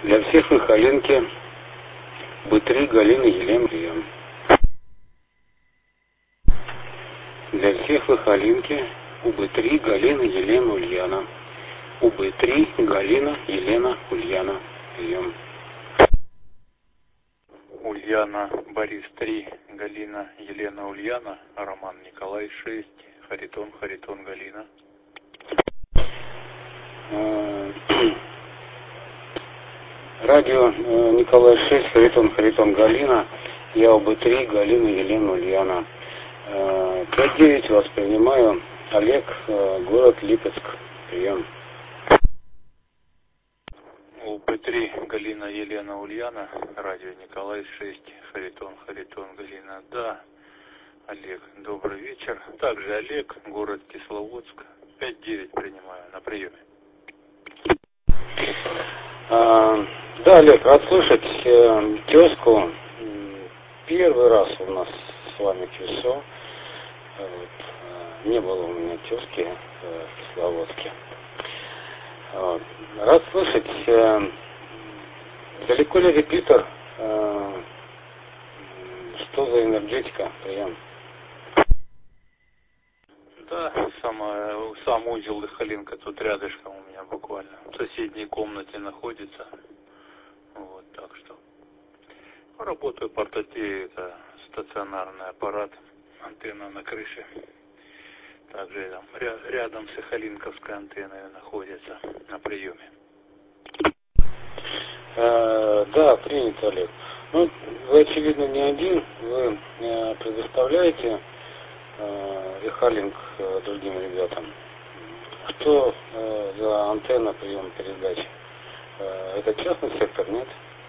Для всех Михаленки, Б3, Галина, Елена, прием. Для всех Михаленки, УБ3, Галина, Елена, Ульяна. УБ3, Галина, Елена, Ульяна, прием. Ульяна, Борис 3, Галина, Елена, Ульяна, Роман, Николай 6, Харитон, Галина. Радио Николай 6, Харитон, Галина. Я УБ3, Галина, Елена, Ульяна. 5-9 вас принимаю. Олег, город Липецк, прием. УБ3, Галина, Елена, Ульяна, радио Николай 6, Харитон, Галина. Да, Олег, добрый вечер. Также Олег, город Кисловодск, 5-9 принимаю на приеме. Да, Олег, рад слышать тезку. Первый раз у нас с вами ЧСО. Не было у меня тезки в Кисловодске. Рад слышать. Далеко ли репитер? Что за энергетика? Прием. Да, сам узел Лихолинка тут рядышком у меня буквально. В соседней комнате находится. Вот, так что. Работаю портативе, это стационарный аппарат, антенна на крыше. Также там рядом с Сахалинковской антенной находится на приеме. Да, принято, Олег. Ну, вы, очевидно, не один. Вы предоставляете Рехалинг другим ребятам. Что за антенна приема передач? Это частный сектор, нет?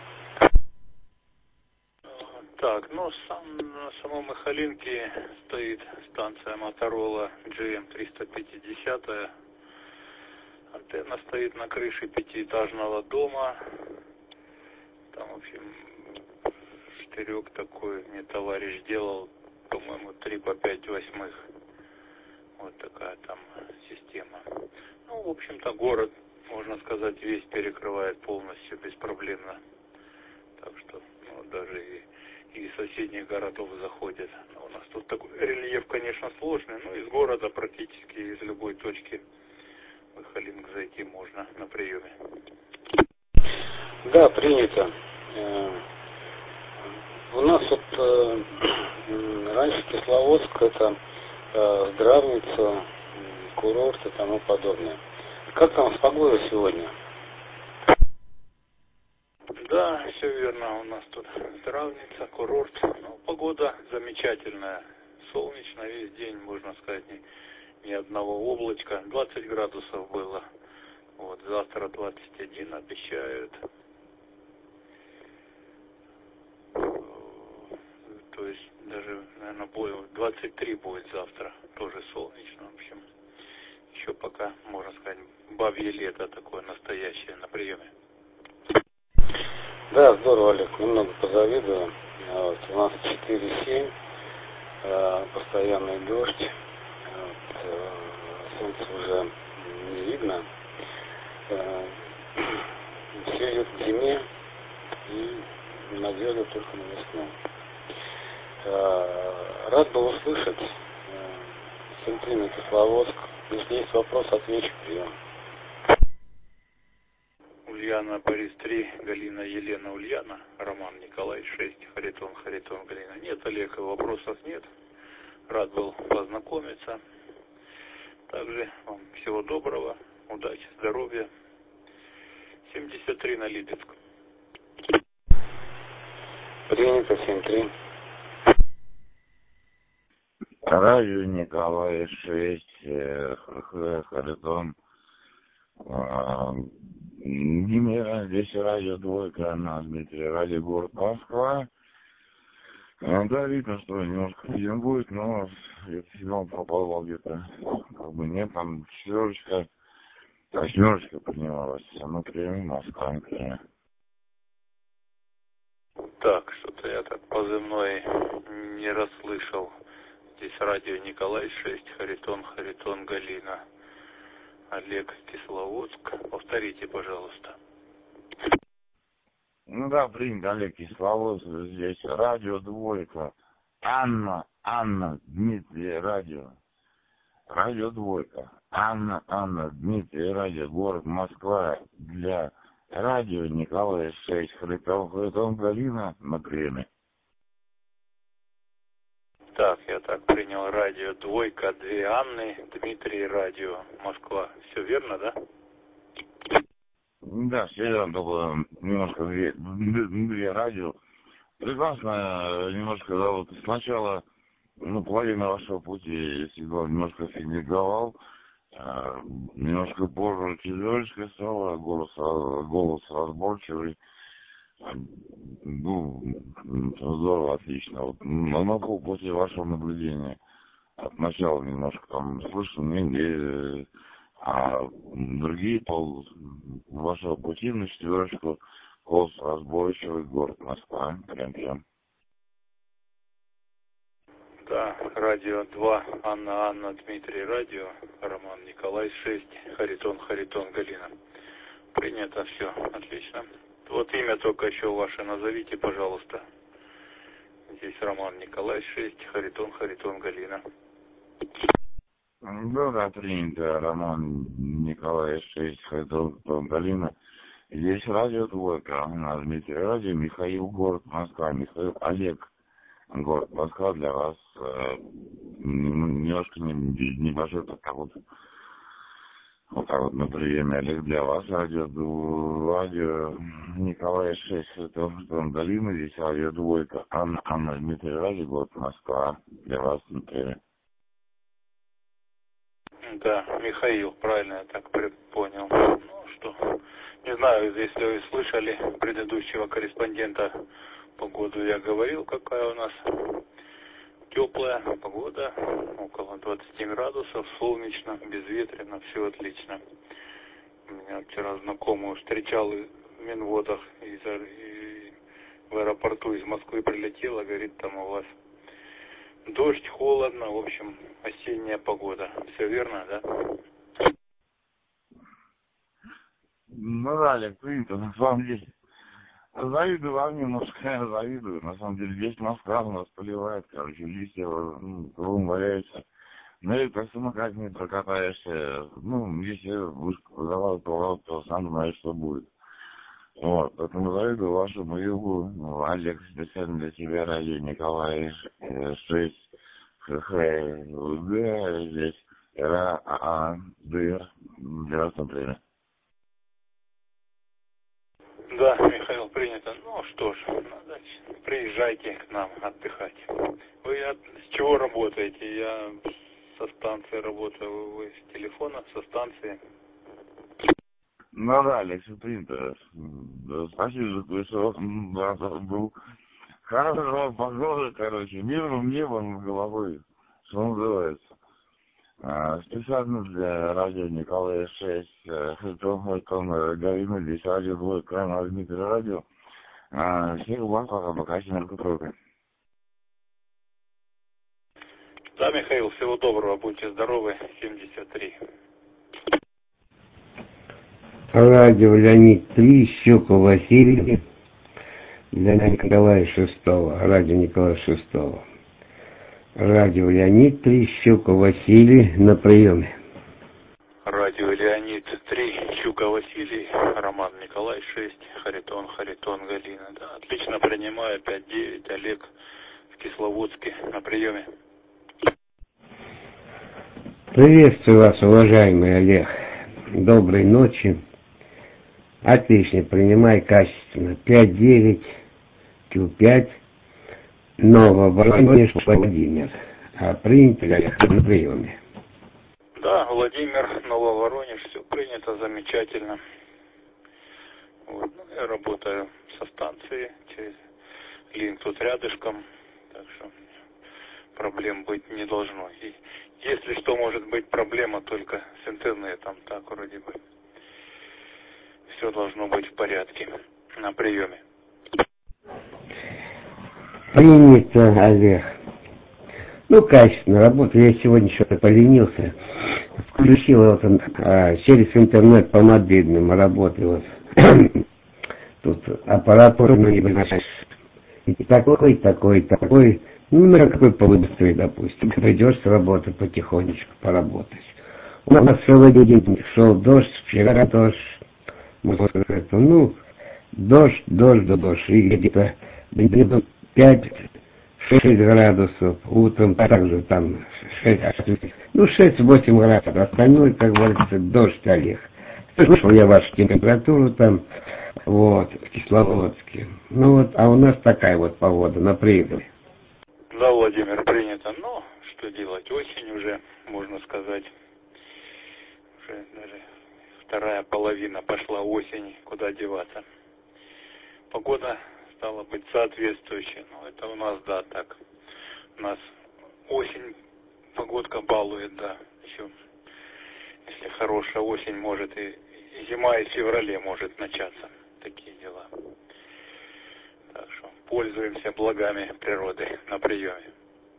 Так, ну, на самом Михалинке стоит станция Моторола GM350. Антенна стоит на крыше пятиэтажного дома. Там, в общем, штырек такой мне товарищ делал, по-моему, 3 по 5/8. Вот такая там система. Ну, в общем-то, город, можно сказать, весь перекрывает полностью беспроблемно. Так что, ну, даже и из соседних городов заходят. У нас тут такой рельеф, конечно, сложный, но из города практически из любой точки в Михалинск зайти можно на приеме. Да, принято. У нас вот раньше Кисловодск это Здравница, курорт и тому подобное. Как там с погодой сегодня? Да, все верно. У нас тут Здравница, курорт. Ну, погода замечательная. Солнечно весь день, можно сказать, ни одного облачка. 20 градусов было. Вот, завтра 21 обещают. То есть даже, наверное, 23 будет завтра. Тоже солнечно, в общем. Еще пока, можно сказать, бабье лето такое настоящее на приеме. Да, здорово, Олег, немного позавидую. Вот, у нас 4-7, постоянный дождь, солнце уже не видно. Все идет к зиме и надежда только на весну. Рад был услышать. Центральный Кисловодск. Если есть вопрос, отвечу. Прием. Ульяна, Борис 3, Галина, Елена, Ульяна, Роман, Николай 6, Харитон, Галина. Нет, Олег, вопросов нет. Рад был познакомиться. Также вам всего доброго, удачи, здоровья. 73 на Липецк. Принято, 7-3. Радио Николай 6, Харитон. Здесь радио двойка на Дмитрия, радио город Москва. Да, видно, что немножко фильм будет, но сигнал пропал где-то. Как бы нет, там 4, 8 поднималась. Мы прием Москва, например. Так, что-то я так позывной не расслышал. Здесь радио Николай 6, Харитон, Галина. Олег, Кисловодск. Повторите, пожалуйста. Ну да, принято, Олег Кисловодск, здесь радио Двойка. Анна, Дмитрий, радио. Радио Двойка. Анна, Дмитрий, радио, город Москва. Для радио Николая 6, Харитон, Галина на приеме. Так, я так принял, радио Двойка, 2 Анны, Дмитрий, радио Москва. Все верно, да? Да, все верно, только немножко две радио. Прекрасно, немножко, да, вот сначала, половина вашего пути, если немножко фигниговал, немножко позже четверочка стала, голос разборчивый. Здорово, отлично. Вот, могу после вашего наблюдения от начала немножко там слышал, а другие вашего пути на четверочку, голос разборчивый, город Москва, прям. Да, радио 2, Анна, Дмитрий, радио, Роман Николай 6, Харитон, Галина. Принято, все, отлично. Вот имя только еще ваше назовите, пожалуйста. Здесь Роман Николай 6, Харитон, Галина. Да, принято, Роман Николай 6, Харитон, Галина. Здесь радио Двойка, Дмитрий, радио, Михаил, город Москва, Михаил, Олег, город Москва для вас. Немножко небольшой такой вот так вот на приеме, Олег, для вас радио Николай 6, Харитон, Галина, здесь радио Двойка, Анна, Дмитрий, радио, город Москва, для вас на приеме. Да, Михаил, правильно я так понял. Ну что, не знаю, если вы слышали предыдущего корреспондента, погоду я говорил, какая у нас теплая погода, около 20 градусов, солнечно, безветренно, все отлично. У меня вчера знакомую встречал в Минводах и в аэропорту из Москвы прилетела, говорит, там у вас дождь, холодно, в общем, осенняя погода. Все верно, да? Ну да, Олег, принято, на самом деле. Завидую вам немножко, завидую. На самом деле, здесь Москва у нас поливает, листья кругом валяются. Ну и как самокат не прокатаешься. Если будешь продавать поворот, то сам знаешь, что будет. Вот, поэтому завидую вашему югу. Олег, специально для тебя, радио Николай 6, здесь для вас, например. Да, Михаил, принято. Ну что ж, приезжайте к нам отдыхать. Вы с чего работаете? Я со станции работаю. Вы с телефона, со станции? Ну да, Олег, все принято. Спасибо, что был хорошая погода, мирным небом над головой, что называется. Специально для радио Николая 6, Харитон, Галина, здесь радио Двойка, на Дмитрий, радио. Всех вас, пока семерка тройка. Да, Михаил, всего доброго, будьте здоровы, 73. Радио Леонид 3, Щуков Василий, для Николая 6, радио Николая 6. Радио Леонид 3, Щуков Василий, на приеме. Радио Леонид 3, Щуков Василий, Роман Николай 6, Харитон, Галина. Да, отлично принимаю, 5-9, Олег в Кисловодске, на приеме. Приветствую вас, уважаемый Олег. Доброй ночи. Отлично, принимай качественно. 5-9, Q5, Нововоронеж, Владимир. Принято ли на приеме? Да, Владимир, Нововоронеж, все принято, замечательно. Вот, я работаю со станции, линк тут рядышком, так что проблем быть не должно. И если что, может быть проблема только с интернетом, так вроде бы. Все должно быть в порядке на приеме. Принято, Олег. Качественно работаю. Я сегодня что-то поленился. Включил через интернет по мобильному работаю. тут аппаратуру не знаешь. И такой. Ну, на какой побыстрее, допустим. Придешь с работы потихонечку поработать. У нас целый день шел дождь, вчера дождь. Ну, дождь. И где-то 5-6 градусов. Утром также там 6-8 градусов. Остальное, как говорится, дождь, Олег. Слышал я вашу температуру там, вот, в Кисловодске. Ну вот, а у нас такая вот погода на пригорке. Да, Владимир, принято. Но что делать? Осень уже, можно сказать. Уже даже вторая половина пошла осень. Куда деваться? Погода стала быть соответствующей. Но это у нас, да, так. У нас осень, погодка балует, да. Еще, если хорошая осень, может и зима и в феврале может начаться. Такие дела. Так что пользуемся благами природы на приеме.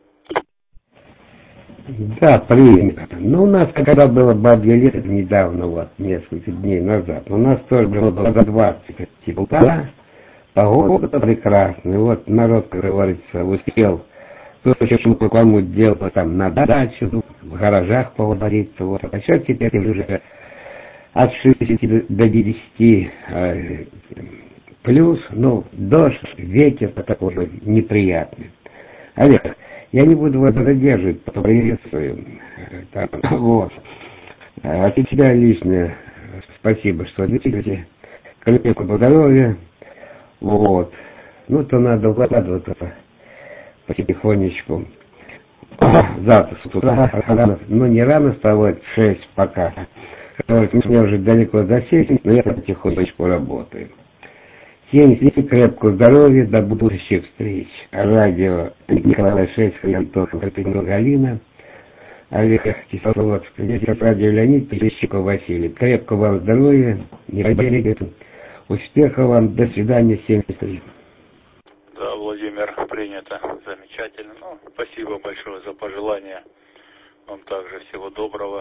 Да, принято. Ну, у нас, когда было бабье лето, недавно, вот, несколько дней назад, у нас тоже было за 20 тепла, погода прекрасная. Вот народ, как говорится, успел кому дело там на даче, в гаражах повариться. Вот. А сейчас теперь уже от 60 до 10 плюс, ну, дождь, ветер такой неприятный. Олег, я не буду вас задерживать, поприветствую. Вот. От тебя лично спасибо, что ответили. Крепкого здоровья. Вот. Ну, то надо укладываться потихонечку. Завтра с утра рано, ну не рано вставать, 6 пока. Мне уже далеко за 7, но я потихонечку работаю. Всем крепкого здоровья, до будущих встреч. Радио Николай 6, Галина, Олег Кисловодск, здесь радио Леонид, Пещиков Василий. Крепкого вам здоровья, не болейте, успехов вам, до свидания, 73. Да, Владимир, принято. Замечательно. Ну, спасибо большое за пожелания. Вам также всего доброго.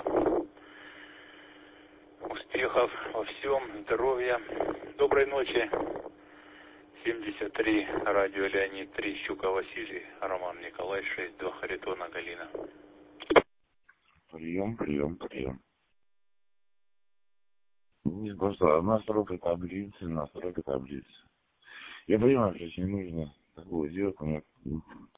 Успехов во всем, здоровья. Доброй ночи. 73, радио Леонид 3, Щука Василий, Роман Николай 6, 2, Харитона Галина. Прием. Не просто настройка таблицы. Я понимаю, что не нужно такого делать, но